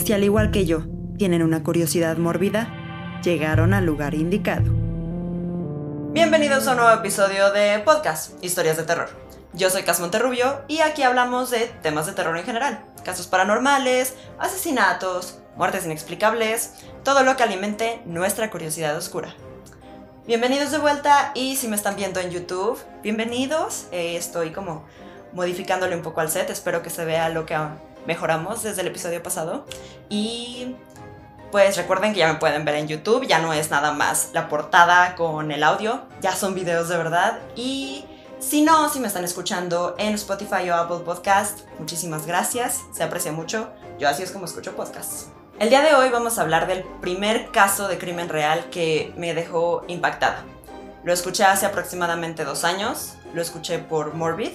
si al igual que yo tienen una curiosidad mórbida, llegaron al lugar indicado. Bienvenidos a un nuevo episodio de podcast, Historias de Terror. Yo soy Cas Monterrubio y aquí hablamos de temas de terror en general. Casos paranormales, asesinatos, muertes inexplicables, todo lo que alimente nuestra curiosidad oscura. Bienvenidos de vuelta y si me están viendo en YouTube, bienvenidos. Estoy como modificándole un poco al set, espero que se vea lo que mejoramos desde el episodio pasado. Y pues recuerden que ya me pueden ver en YouTube, ya no es nada más la portada con el audio, ya son videos de verdad. Y si no, si me están escuchando en Spotify o Apple Podcast, muchísimas gracias, se aprecia mucho, yo así es como escucho podcasts. El día de hoy vamos a hablar del primer caso de crimen real que me dejó impactada. Lo escuché hace aproximadamente 2 años, lo escuché por Morbid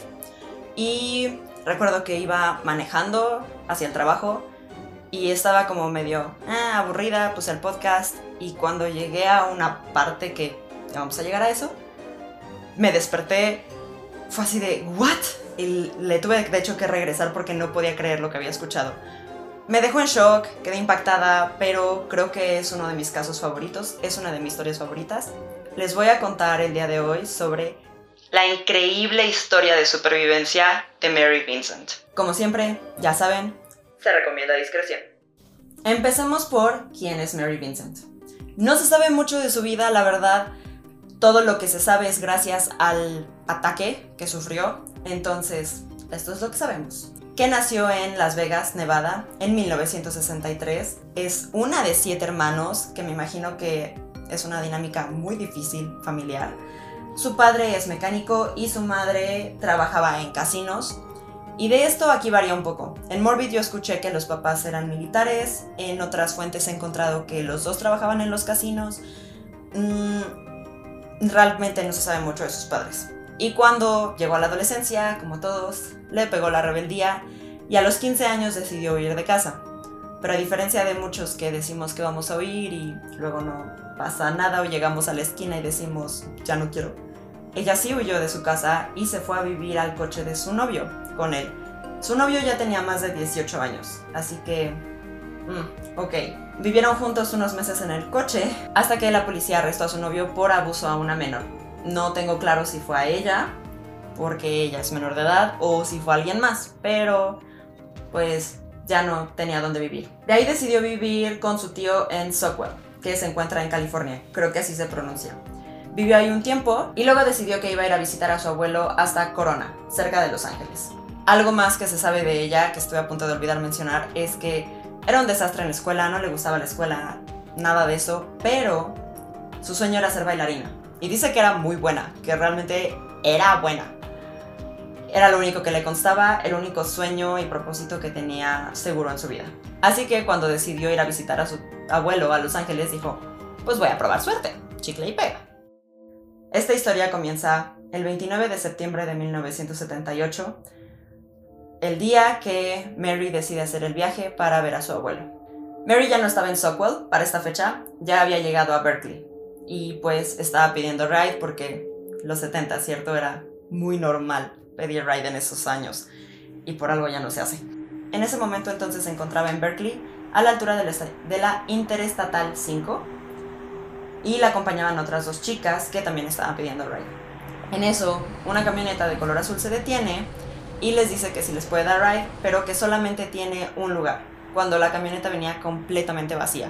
y recuerdo que iba manejando hacia el trabajo y estaba como medio aburrida, puse el podcast y cuando llegué a una parte que ya vamos a llegar a eso, me desperté, fue así de ¿what? Y le tuve de hecho que regresar porque no podía creer lo que había escuchado. Me dejó en shock, quedé impactada, pero creo que es uno de mis casos favoritos, es una de mis historias favoritas. Les voy a contar el día de hoy sobre la increíble historia de supervivencia de Mary Vincent. Como siempre, ya saben, se recomienda discreción. Empecemos por quién es Mary Vincent. No se sabe mucho de su vida, la verdad. Todo lo que se sabe es gracias al ataque que sufrió. Entonces, esto es lo que sabemos. Que nació en Las Vegas, Nevada, en 1963. Es una de 7 hermanos, que me imagino que es una dinámica muy difícil familiar. Su padre es mecánico y su madre trabajaba en casinos. Y de esto aquí varía un poco. En Morbid yo escuché que los papás eran militares, en otras fuentes he encontrado que los dos trabajaban en los casinos. Realmente no se sabe mucho de sus padres. Y cuando llegó a la adolescencia, como todos, le pegó la rebeldía y a los 15 años decidió huir de casa. Pero a diferencia de muchos que decimos que vamos a huir y luego no pasa nada o llegamos a la esquina y decimos ya no quiero, ella sí huyó de su casa y se fue a vivir al coche de su novio con él. Su novio ya tenía más de 18 años, así que ok. Vivieron juntos unos meses en el coche hasta que la policía arrestó a su novio por abuso a una menor. No tengo claro si fue a ella, porque ella es menor de edad, o si fue a alguien más, pero pues ya no tenía dónde vivir. De ahí decidió vivir con su tío en Sockwell, que se encuentra en California, creo que así se pronuncia. Vivió ahí un tiempo y luego decidió que iba a ir a visitar a su abuelo hasta Corona, cerca de Los Ángeles. Algo más que se sabe de ella, que estoy a punto de olvidar mencionar, es que era un desastre en la escuela, no le gustaba la escuela, nada de eso, pero su sueño era ser bailarina. Y dice que era muy buena, que realmente era buena. Era lo único que le constaba, el único sueño y propósito que tenía seguro en su vida. Así que cuando decidió ir a visitar a su abuelo a Los Ángeles, dijo, pues voy a probar suerte, chicle y pega. Esta historia comienza el 29 de septiembre de 1978, el día que Mary decide hacer el viaje para ver a su abuelo. Mary ya no estaba en Sockwell para esta fecha, ya había llegado a Berkeley. Y pues estaba pidiendo ride porque los 70, ¿cierto? Era muy normal pedir ride en esos años y por algo ya no se hace. En ese momento entonces se encontraba en Berkeley a la altura de la Interestatal 5 y la acompañaban otras 2 chicas que también estaban pidiendo ride. En eso, una camioneta de color azul se detiene y les dice que sí les puede dar ride, pero que solamente tiene un lugar, cuando la camioneta venía completamente vacía.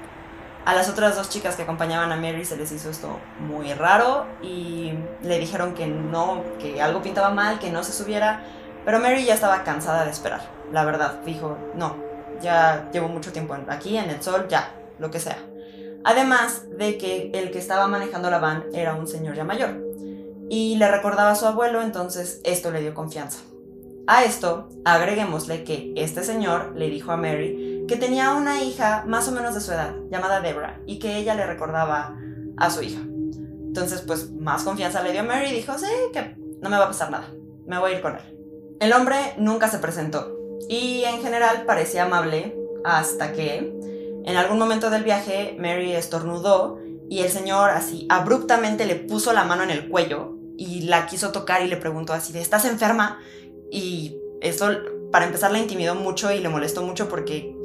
A las otras 2 chicas que acompañaban a Mary se les hizo esto muy raro y le dijeron que no, que algo pintaba mal, que no se subiera, pero Mary ya estaba cansada de esperar. La verdad, dijo, no, ya llevo mucho tiempo aquí en el sol, ya, lo que sea. Además de que el que estaba manejando la van era un señor ya mayor y le recordaba a su abuelo, entonces esto le dio confianza. A esto, agreguémosle que este señor le dijo a Mary que tenía una hija más o menos de su edad, llamada Deborah, y que ella le recordaba a su hija. Entonces, pues, más confianza le dio a Mary y dijo, sí, que no me va a pasar nada, me voy a ir con él. El hombre nunca se presentó y en general parecía amable hasta que, en algún momento del viaje, Mary estornudó y el señor así abruptamente le puso la mano en el cuello y la quiso tocar y le preguntó así de, ¿estás enferma? Y eso, para empezar, la intimidó mucho y le molestó mucho porque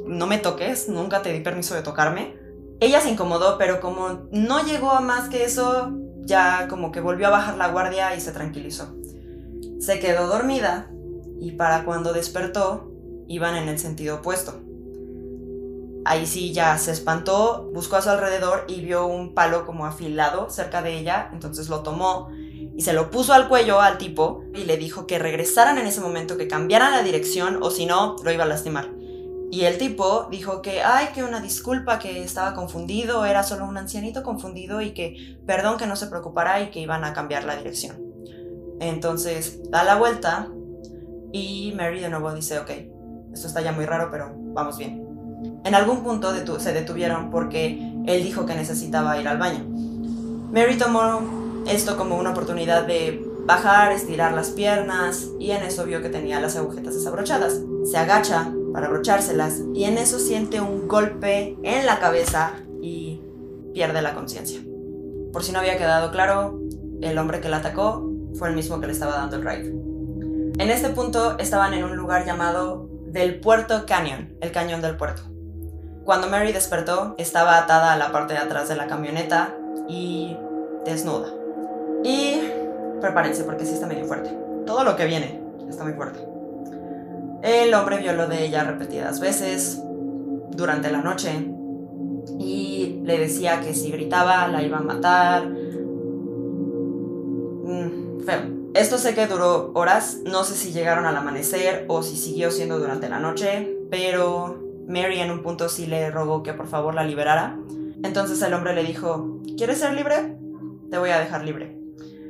no me toques, nunca te di permiso de tocarme. Ella se incomodó, pero como no llegó a más que eso, ya como que volvió a bajar la guardia y se tranquilizó. Se quedó dormida y para cuando despertó, iban en el sentido opuesto. Ahí sí ya se espantó, buscó a su alrededor y vio un palo como afilado cerca de ella, entonces lo tomó y se lo puso al cuello al tipo y le dijo que regresaran en ese momento, que cambiaran la dirección o si no, lo iba a lastimar. Y el tipo dijo que una disculpa, que estaba confundido, era solo un ancianito confundido y que perdón, que no se preocupara y que iban a cambiar la dirección. Entonces da la vuelta y Mary de nuevo dice, ok, esto está ya muy raro, pero vamos bien. En algún punto se detuvieron porque él dijo que necesitaba ir al baño. Mary tomó esto como una oportunidad de bajar, estirar las piernas y en eso vio que tenía las agujetas desabrochadas. Se agacha para abrochárselas y en eso siente un golpe en la cabeza y pierde la conciencia. Por si no había quedado claro, el hombre que la atacó fue el mismo que le estaba dando el ride. En este punto estaban en un lugar llamado del Puerto Canyon, el cañón del puerto. Cuando Mary despertó, estaba atada a la parte de atrás de la camioneta y desnuda. Y prepárense porque sí está medio fuerte. Todo lo que viene está muy fuerte. El hombre violó de ella repetidas veces durante la noche y le decía que si gritaba la iba a matar. Feo. Esto sé que duró horas, no sé si llegaron al amanecer o si siguió siendo durante la noche, pero Mary en un punto sí le rogó que por favor la liberara. Entonces el hombre le dijo, ¿quieres ser libre? Te voy a dejar libre.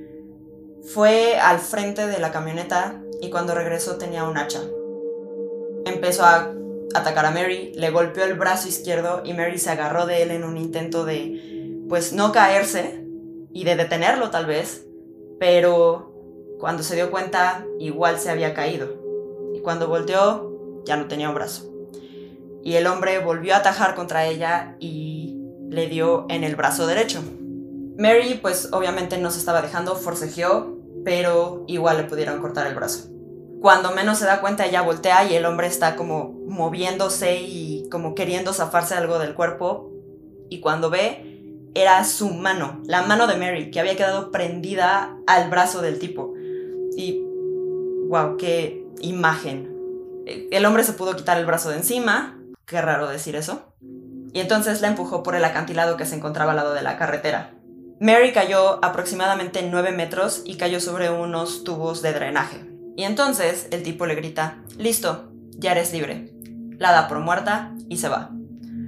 Fue al frente de la camioneta y cuando regresó tenía un hacha. Empezó a atacar a Mary, le golpeó el brazo izquierdo y Mary se agarró de él en un intento de, pues, no caerse y de detenerlo tal vez, pero cuando se dio cuenta, igual se había caído. Y cuando volteó, ya no tenía un brazo. Y el hombre volvió a atajar contra ella y le dio en el brazo derecho. Mary, pues obviamente no se estaba dejando, forcejeó, pero igual le pudieron cortar el brazo. Cuando menos se da cuenta, ella voltea y el hombre está como moviéndose y como queriendo zafarse algo del cuerpo. Y cuando ve, era su mano, la mano de Mary, que había quedado prendida al brazo del tipo. Y, wow, qué imagen. El hombre se pudo quitar el brazo de encima, qué raro decir eso, y entonces la empujó por el acantilado que se encontraba al lado de la carretera. Mary cayó aproximadamente 9 metros y cayó sobre unos tubos de drenaje. Y entonces el tipo le grita, listo, ya eres libre. La da por muerta y se va.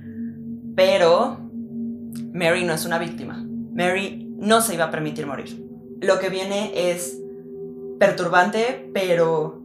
Pero Mary no es una víctima. Mary no se iba a permitir morir. Lo que viene es perturbante, pero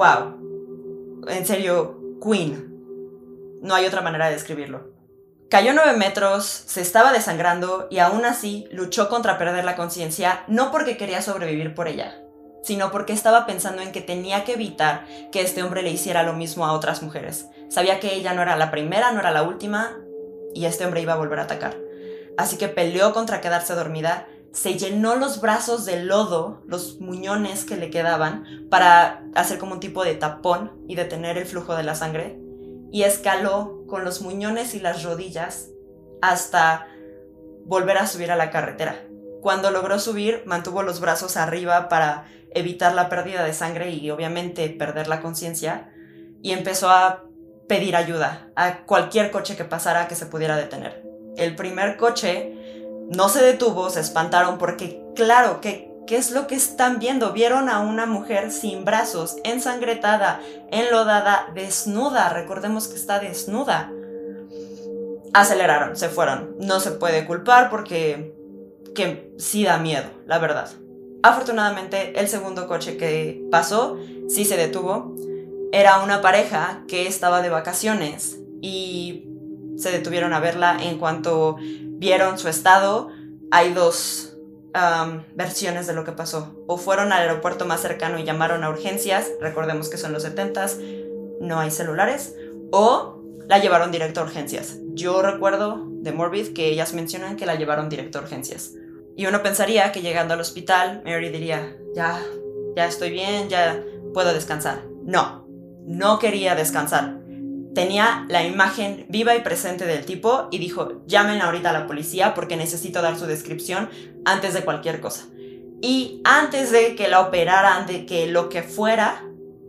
wow. En serio, Queen. No hay otra manera de describirlo. Cayó 9 metros, se estaba desangrando y aún así luchó contra perder la conciencia, no porque quería sobrevivir por ella, sino porque estaba pensando en que tenía que evitar que este hombre le hiciera lo mismo a otras mujeres. Sabía que ella no era la primera, no era la última, y este hombre iba a volver a atacar. Así que peleó contra quedarse dormida, se llenó los brazos de lodo, los muñones que le quedaban, para hacer como un tipo de tapón y detener el flujo de la sangre, y escaló con los muñones y las rodillas hasta volver a subir a la carretera. Cuando logró subir, mantuvo los brazos arriba para evitar la pérdida de sangre y obviamente perder la conciencia, y empezó a pedir ayuda a cualquier coche que pasara que se pudiera detener. El primer coche no se detuvo, se espantaron porque, claro, ¿qué es lo que están viendo? Vieron a una mujer sin brazos, ensangrentada, enlodada, desnuda. Recordemos que está desnuda. Aceleraron, se fueron. No se puede culpar porque que sí da miedo, la verdad. Afortunadamente, el segundo coche que pasó sí se detuvo. Era una pareja que estaba de vacaciones y se detuvieron a verla. En cuanto vieron su estado, hay dos versiones de lo que pasó. O fueron al aeropuerto más cercano y llamaron a urgencias, recordemos que son los 70s, no hay celulares, o la llevaron directo a urgencias. Yo recuerdo de Morbid que ellas mencionan que la llevaron directo a urgencias. Y uno pensaría que llegando al hospital, Mary diría, ya estoy bien, ya puedo descansar. No quería descansar. tenía la imagen viva y presente del tipo y dijo, llamen ahorita a la policía porque necesito dar su descripción antes de cualquier cosa. Y antes de que la operaran, de que lo que fuera,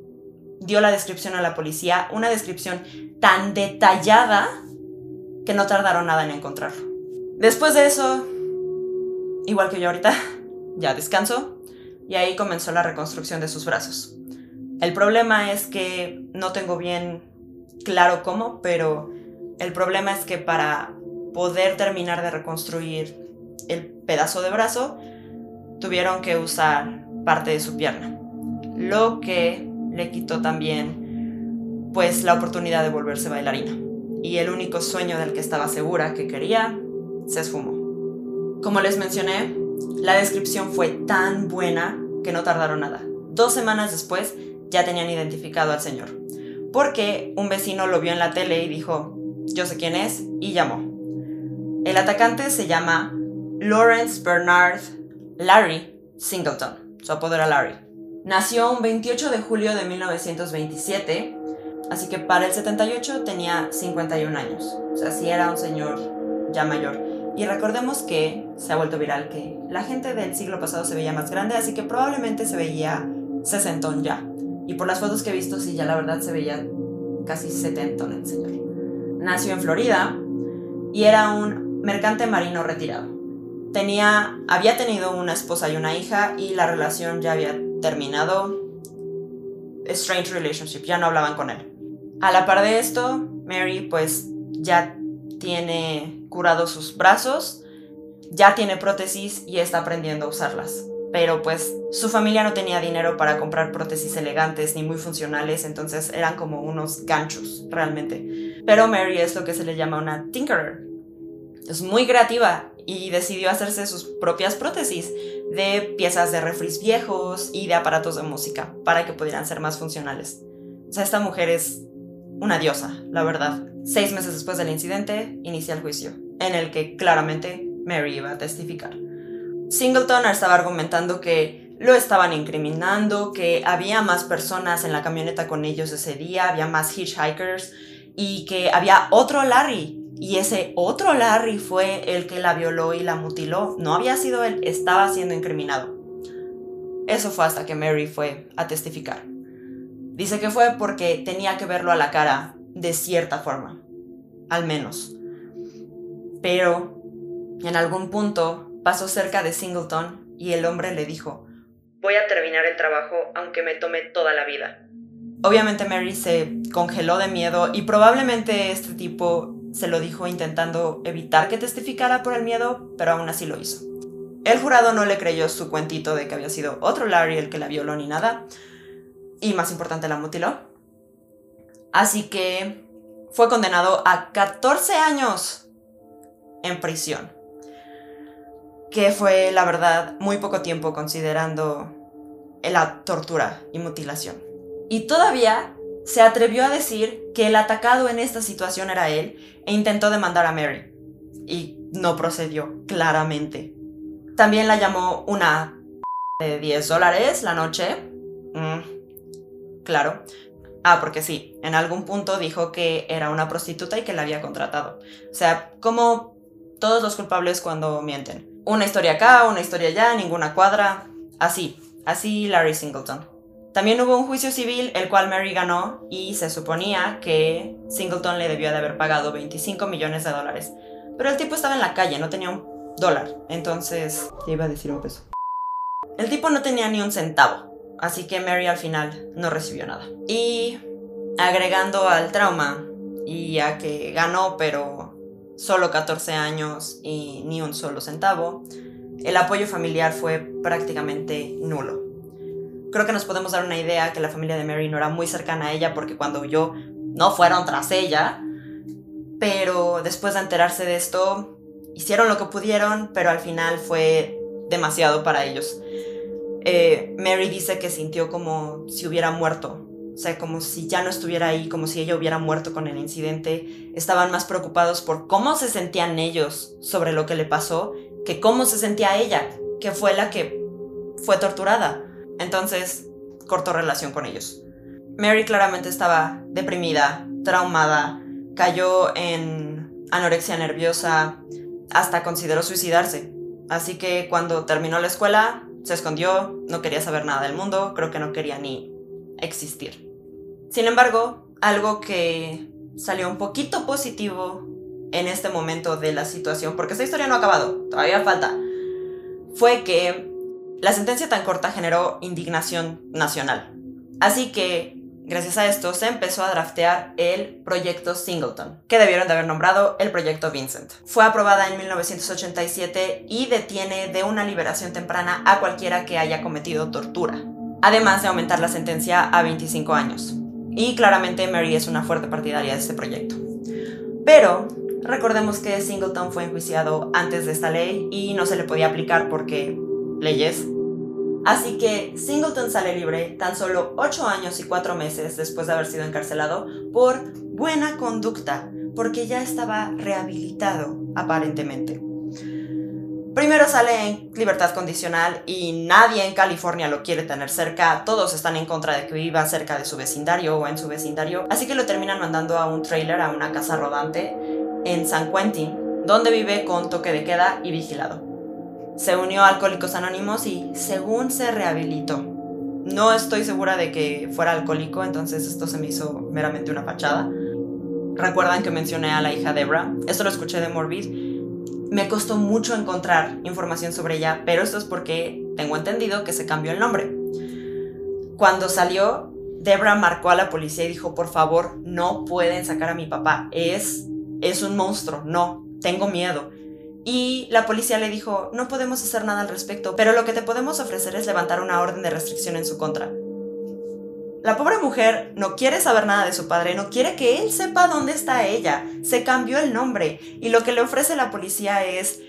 dio la descripción a la policía, una descripción tan detallada que no tardaron nada en encontrarlo. Después de eso, igual que yo ahorita, ya descansó y ahí comenzó la reconstrucción de sus brazos. El problema es que no tengo bien claro cómo, pero el problema es que para poder terminar de reconstruir el pedazo de brazo, tuvieron que usar parte de su pierna, lo que le quitó también pues la oportunidad de volverse bailarina. Y el único sueño del que estaba segura que quería se esfumó. Como les mencioné, la descripción fue tan buena que no tardaron nada. 2 semanas después ya tenían identificado al señor, porque un vecino lo vio en la tele y dijo, yo sé quién es, y llamó. El atacante se llama Lawrence Bernard Larry Singleton, su apodo era Larry. Nació un 28 de julio de 1927, así que para el 78 tenía 51 años. O sea, sí era un señor ya mayor. Y recordemos que se ha vuelto viral que la gente del siglo pasado se veía más grande, así que probablemente se veía sesentón ya. Y por las fotos que he visto, sí, ya la verdad se veía casi setentón el señor. Nació en Florida y era un mercante marino retirado. Había tenido una esposa y una hija y la relación ya había terminado. Strange relationship, ya no hablaban con él. A la par de esto, Mary pues ya tiene curados sus brazos, ya tiene prótesis y está aprendiendo a usarlas. Pero pues su familia no tenía dinero para comprar prótesis elegantes ni muy funcionales, entonces eran como unos ganchos realmente. Pero Mary es lo que se le llama una tinkerer. Es muy creativa y decidió hacerse sus propias prótesis de piezas de refris viejos y de aparatos de música para que pudieran ser más funcionales. O sea, esta mujer es una diosa, la verdad. 6 meses después del incidente, inicia el juicio, en el que claramente Mary iba a testificar. Singleton estaba argumentando que lo estaban incriminando, que había más personas en la camioneta con ellos ese día, había más hitchhikers y que había otro Larry. Y ese otro Larry fue el que la violó y la mutiló. No había sido él, estaba siendo incriminado. Eso fue hasta que Mary fue a testificar. Dice que fue porque tenía que verlo a la cara de cierta forma, al menos. Pero en algún punto pasó cerca de Singleton y el hombre le dijo, voy a terminar el trabajo aunque me tome toda la vida. Obviamente Mary se congeló de miedo y probablemente este tipo se lo dijo intentando evitar que testificara por el miedo, pero aún así lo hizo. El jurado no le creyó su cuentito de que había sido otro Larry el que la violó ni nada, y más importante, la mutiló. Así que fue condenado a 14 años en prisión, que fue, la verdad, muy poco tiempo considerando la tortura y mutilación. Y todavía se atrevió a decir que el atacado en esta situación era él e intentó demandar a Mary. Y no procedió, claramente. También la llamó una de $10 la noche. Claro. Porque sí, en algún punto dijo que era una prostituta y que la había contratado. O sea, como todos los culpables cuando mienten. Una historia acá, una historia allá, ninguna cuadra. Así Larry Singleton. También hubo un juicio civil, el cual Mary ganó, y se suponía que Singleton le debió de haber pagado $25 millones. Pero el tipo estaba en la calle, no tenía $1. Entonces, ya iba a decir un peso. El tipo no tenía ni un centavo, así que Mary al final no recibió nada. Y agregando al trauma, y a que ganó, pero solo 14 años y ni un solo centavo, el apoyo familiar fue prácticamente nulo. Creo que nos podemos dar una idea que la familia de Mary no era muy cercana a ella porque cuando huyó no fueron tras ella, pero después de enterarse de esto hicieron lo que pudieron, pero al final fue demasiado para ellos. Mary dice que sintió como si hubiera muerto, o sea, como si ya no estuviera ahí, como si ella hubiera muerto con el incidente. Estaban más preocupados por cómo se sentían ellos sobre lo que le pasó que cómo se sentía ella, que fue la que fue torturada. Entonces cortó relación con ellos. Mary claramente estaba deprimida, traumada, cayó en anorexia nerviosa, hasta consideró suicidarse. Así que cuando terminó la escuela, se escondió, no quería saber nada del mundo, creo que no quería ni existir. Sin embargo, algo que salió un poquito positivo en este momento de la situación, porque esta historia no ha acabado, todavía falta, fue que la sentencia tan corta generó indignación nacional. Así que, gracias a esto, se empezó a draftear el Proyecto Singleton, que debieron de haber nombrado el Proyecto Vincent. Fue aprobada en 1987 y detiene de una liberación temprana a cualquiera que haya cometido tortura, además de aumentar la sentencia a 25 años. Y claramente Mary es una fuerte partidaria de este proyecto. Pero recordemos que Singleton fue enjuiciado antes de esta ley y no se le podía aplicar porque leyes. Así que Singleton sale libre tan solo 8 años y 4 meses después de haber sido encarcelado por buena conducta, porque ya estaba rehabilitado aparentemente. Primero sale en libertad condicional y nadie en California lo quiere tener cerca, todos están en contra de que viva cerca de su vecindario o en su vecindario, así que lo terminan mandando a un trailer, a una casa rodante en San Quentin, donde vive con toque de queda y vigilado. Se unió a Alcohólicos Anónimos y según se rehabilitó. No estoy segura de que fuera alcohólico, entonces esto se me hizo meramente una fachada. ¿Recuerdan que mencioné a la hija Debra? Esto lo escuché de Morbid. Me costó mucho encontrar información sobre ella, pero esto es porque tengo entendido que se cambió el nombre. Cuando salió, Debra marcó a la policía y dijo, por favor, no pueden sacar a mi papá, es un monstruo, no, tengo miedo. Y la policía le dijo, no podemos hacer nada al respecto, pero lo que te podemos ofrecer es levantar una orden de restricción en su contra. La pobre mujer no quiere saber nada de su padre, no quiere que él sepa dónde está ella, se cambió el nombre y lo que le ofrece la policía es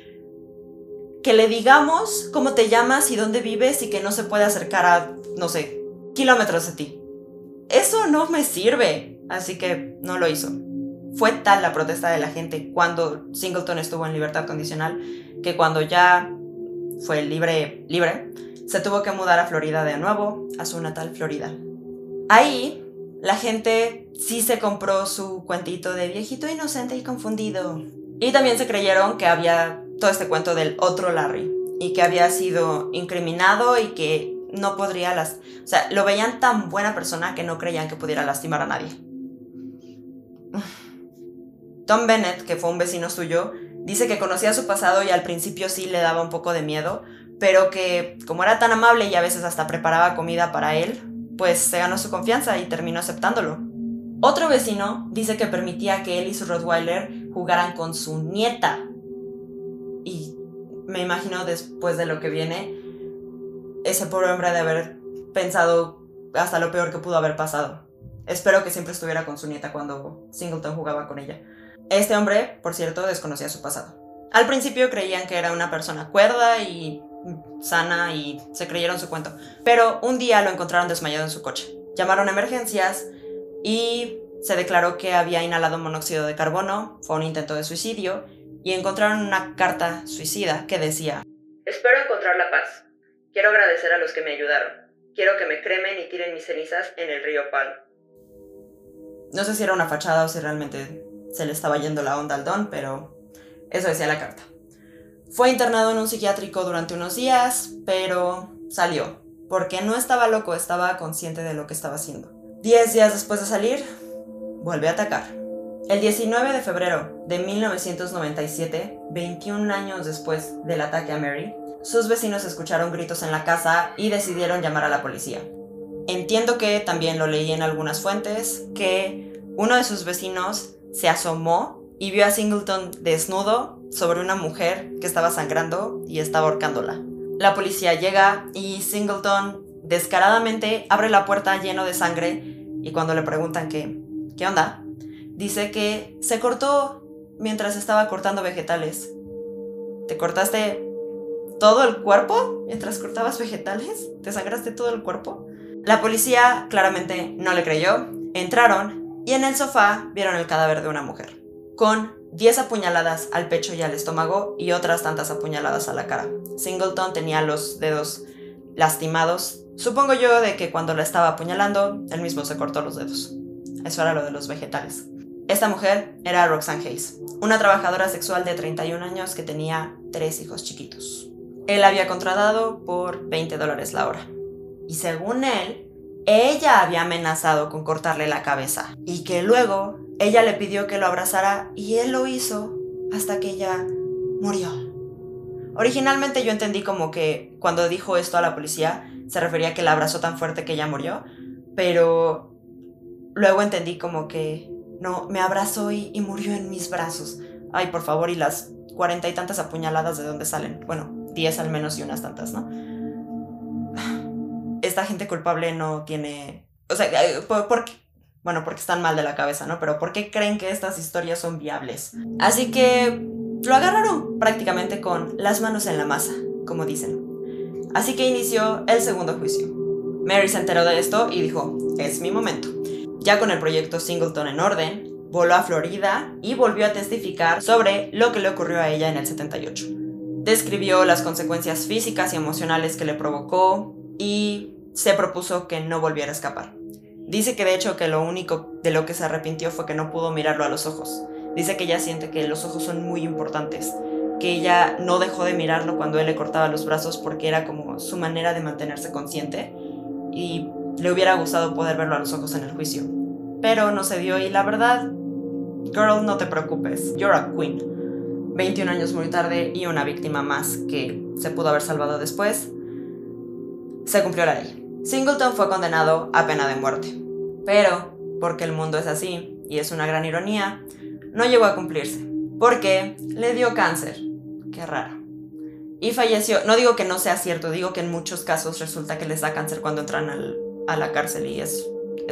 que le digamos cómo te llamas y dónde vives y que no se puede acercar a, no sé, kilómetros de ti. Eso no me sirve, así que no lo hizo. Fue tal la protesta de la gente cuando Singleton estuvo en libertad condicional que cuando ya fue libre, se tuvo que mudar a Florida de nuevo, a su natal Florida. Ahí, la gente sí se compró su cuentito de viejito inocente y confundido. Y también se creyeron que había todo este cuento del otro Larry y que había sido incriminado y que no podría o sea, lo veían tan buena persona que no creían que pudiera lastimar a nadie. Tom Bennett, que fue un vecino suyo, dice que conocía su pasado y al principio sí le daba un poco de miedo, pero que como era tan amable y a veces hasta preparaba comida para él, pues se ganó su confianza y terminó aceptándolo. Otro vecino dice que permitía que él y su Rottweiler jugaran con su nieta. Y me imagino después de lo que viene, ese pobre hombre de haber pensado hasta lo peor que pudo haber pasado. Espero que siempre estuviera con su nieta cuando Singleton jugaba con ella. Este hombre, por cierto, desconocía su pasado. Al principio creían que era una persona cuerda y sana y se creyeron su cuento, pero un día lo encontraron desmayado en su coche. Llamaron a emergencias y se declaró que había inhalado monóxido de carbono, fue un intento de suicidio y encontraron una carta suicida que decía: espero encontrar la paz, quiero agradecer a los que me ayudaron, quiero que me cremen y tiren mis cenizas en el río Palm. No sé si era una fachada o si realmente se le estaba yendo la onda al don, pero eso decía la carta. Fue internado en un psiquiátrico durante unos días, pero salió, porque no estaba loco, estaba consciente de lo que estaba haciendo. 10 días después de salir, vuelve a atacar. El 19 de febrero de 1997, 21 años después del ataque a Mary, sus vecinos escucharon gritos en la casa y decidieron llamar a la policía. Entiendo que también lo leí en algunas fuentes, que uno de sus vecinos se asomó y vio a Singleton desnudo sobre una mujer que estaba sangrando y estaba ahorcándola. La policía llega y Singleton descaradamente abre la puerta lleno de sangre y cuando le preguntan ¿qué onda?, dice que se cortó mientras estaba cortando vegetales. ¿Te cortaste todo el cuerpo mientras cortabas vegetales? ¿Te sangraste todo el cuerpo? La policía claramente no le creyó, entraron y en el sofá vieron el cadáver de una mujer, con 10 apuñaladas al pecho y al estómago y otras tantas apuñaladas a la cara. Singleton tenía los dedos lastimados, supongo yo de que cuando la estaba apuñalando, él mismo se cortó los dedos. Eso era lo de los vegetales. Esta mujer era Roxanne Hayes, una trabajadora sexual de 31 años que tenía 3 hijos chiquitos. Él la había contratado por $20 la hora. Y según él, ella había amenazado con cortarle la cabeza. Y que luego ella le pidió que lo abrazara y él lo hizo hasta que ella murió. Originalmente yo entendí como que cuando dijo esto a la policía se refería a que la abrazó tan fuerte que ella murió. Pero luego entendí como que no, me abrazó y murió en mis brazos. Ay, por favor, y las 40 y tantas apuñaladas de dónde salen. Bueno, 10 al menos y unas tantas, ¿no? Esta gente culpable no tiene... O sea, ¿por qué? Bueno, porque están mal de la cabeza, ¿no? Pero ¿por qué creen que estas historias son viables? Así que lo agarraron prácticamente con las manos en la masa, como dicen. Así que inició el segundo juicio. Mary se enteró de esto y dijo, es mi momento. Ya con el proyecto Singleton en orden, voló a Florida y volvió a testificar sobre lo que le ocurrió a ella en el 78. Describió las consecuencias físicas y emocionales que le provocó y se propuso que no volviera a escapar. Dice que de hecho que lo único de lo que se arrepintió fue que no pudo mirarlo a los ojos. Dice que ella siente que los ojos son muy importantes, que ella no dejó de mirarlo cuando él le cortaba los brazos porque era como su manera de mantenerse consciente y le hubiera gustado poder verlo a los ojos en el juicio. Pero no se dio y la verdad, girl, no te preocupes, you're a queen. 21 años muy tarde y una víctima más que se pudo haber salvado después. Se cumplió la ley. Singleton fue condenado a pena de muerte. Pero, porque el mundo es así, y es una gran ironía, no llegó a cumplirse. Porque le dio cáncer. Qué raro. Y falleció. No digo que no sea cierto, digo que en muchos casos resulta que les da cáncer cuando entran a la cárcel y es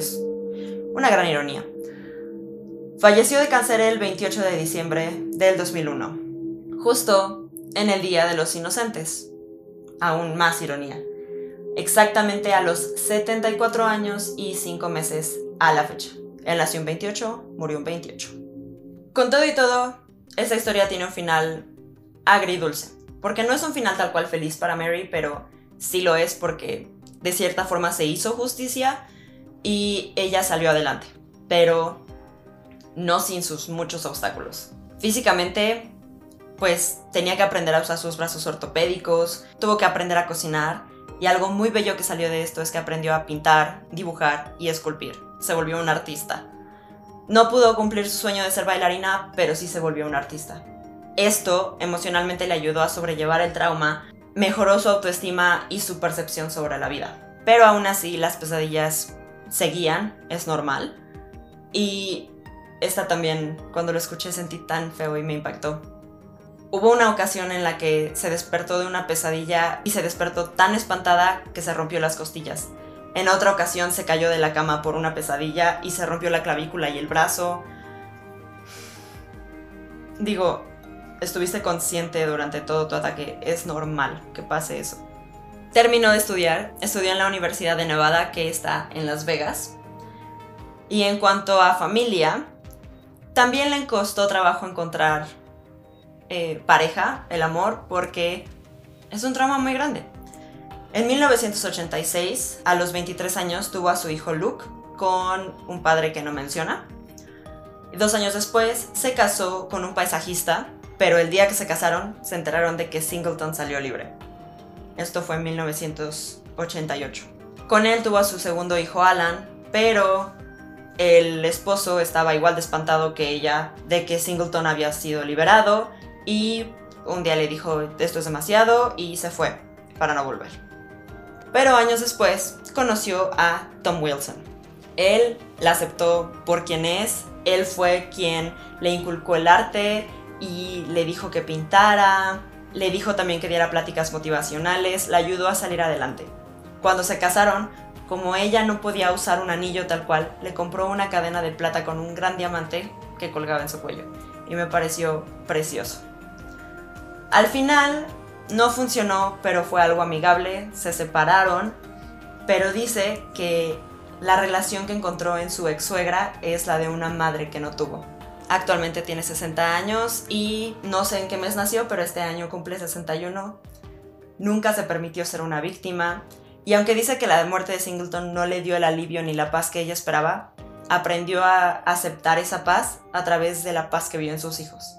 una gran ironía. Falleció de cáncer el 28 de diciembre del 2001, justo en el Día de los Inocentes. Aún más ironía. Exactamente a los 74 años y 5 meses a la fecha. Él nació un 28, murió un 28. Con todo y todo, esta historia tiene un final agridulce. Porque no es un final tal cual feliz para Mary, pero sí lo es porque de cierta forma se hizo justicia y ella salió adelante. Pero no sin sus muchos obstáculos. Físicamente, pues tenía que aprender a usar sus brazos ortopédicos, tuvo que aprender a cocinar, y algo muy bello que salió de esto es que aprendió a pintar, dibujar y esculpir. Se volvió un artista. No pudo cumplir su sueño de ser bailarina, pero sí se volvió un artista. Esto emocionalmente le ayudó a sobrellevar el trauma, mejoró su autoestima y su percepción sobre la vida. Pero aún así las pesadillas seguían, es normal. Y esta también, cuando lo escuché, sentí tan feo y me impactó. Hubo una ocasión en la que se despertó de una pesadilla y se despertó tan espantada que se rompió las costillas. En otra ocasión se cayó de la cama por una pesadilla y se rompió la clavícula y el brazo. Digo, estuviste consciente durante todo tu ataque, es normal que pase eso. Terminó de estudiar, estudió en la Universidad de Nevada, que está en Las Vegas. Y en cuanto a familia, también le costó trabajo encontrar pareja, el amor, porque es un trauma muy grande. En 1986, a los 23 años, tuvo a su hijo Luke con un padre que no menciona. Y 2 años después, se casó con un paisajista, pero el día que se casaron, se enteraron de que Singleton salió libre. Esto fue en 1988. Con él tuvo a su segundo hijo Alan, pero el esposo estaba igual de espantado que ella de que Singleton había sido liberado y un día le dijo esto es demasiado y se fue para no volver. Pero años después conoció a Tom Wilson. Él la aceptó por quien es, él fue quien le inculcó el arte y le dijo que pintara, le dijo también que diera pláticas motivacionales, la ayudó a salir adelante. Cuando se casaron, como ella no podía usar un anillo tal cual, le compró una cadena de plata con un gran diamante que colgaba en su cuello. Y me pareció precioso. Al final no funcionó, pero fue algo amigable, se separaron, pero dice que la relación que encontró en su ex suegra es la de una madre que no tuvo. Actualmente tiene 60 años y no sé en qué mes nació, pero este año cumple 61. Nunca se permitió ser una víctima. Y aunque dice que la muerte de Singleton no le dio el alivio ni la paz que ella esperaba, aprendió a aceptar esa paz a través de la paz que vio en sus hijos.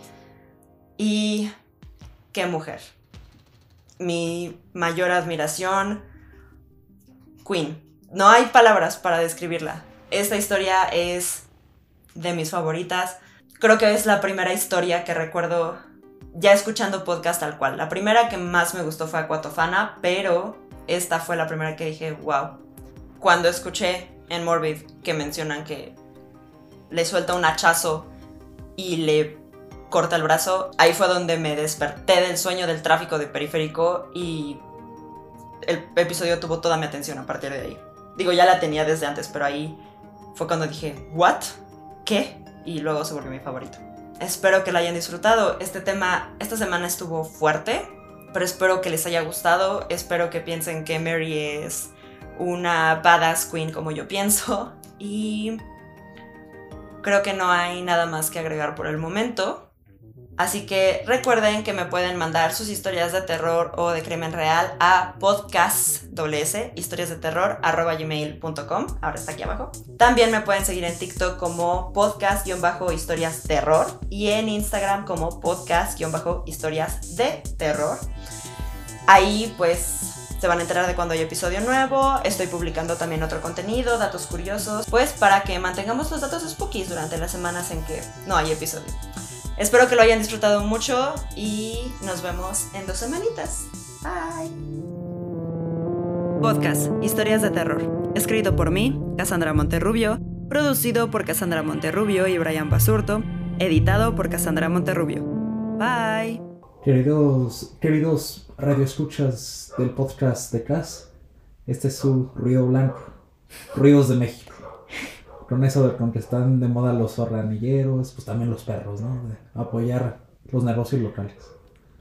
Y qué mujer. Mi mayor admiración, Queen. No hay palabras para describirla. Esta historia es de mis favoritas. Creo que es la primera historia que recuerdo ya escuchando podcast tal cual. La primera que más me gustó fue Aquatofana, pero esta fue la primera que dije, wow. Cuando escuché en Morbid que mencionan que le suelta un hachazo y le corta el brazo, ahí fue donde me desperté del sueño del tráfico de periférico y el episodio tuvo toda mi atención a partir de ahí. Digo, ya la tenía desde antes, pero ahí fue cuando dije, ¿what? ¿Qué? Y luego se volvió mi favorito. Espero que la hayan disfrutado. Este tema esta semana estuvo fuerte, pero espero que les haya gustado. Espero que piensen que Mary es una badass queen como yo pienso. Y creo que no hay nada más que agregar por el momento. Así que recuerden que me pueden mandar sus historias de terror o de crimen real a podcasthistoriasdeterror@gmail.com. Ahora está aquí abajo. También me pueden seguir en TikTok como podcast-historiasterror y en Instagram como podcast-historiasdeterror. Ahí pues se van a enterar de cuando hay episodio nuevo. Estoy publicando también otro contenido, datos curiosos, pues para que mantengamos los datos spookies durante las semanas en que no hay episodio. Espero que lo hayan disfrutado mucho y nos vemos en 2 semanitas. Bye. Podcast Historias de Terror. Escrito por mí, Cassandra Monterrubio. Producido por Cassandra Monterrubio y Brian Basurto. Editado por Cassandra Monterrubio. Bye. Queridos radioescuchas del podcast de Cass, este es su ruido blanco. Ruidos de México. Con eso de que están de moda los organilleros, pues también los perros, ¿no? De apoyar los negocios locales.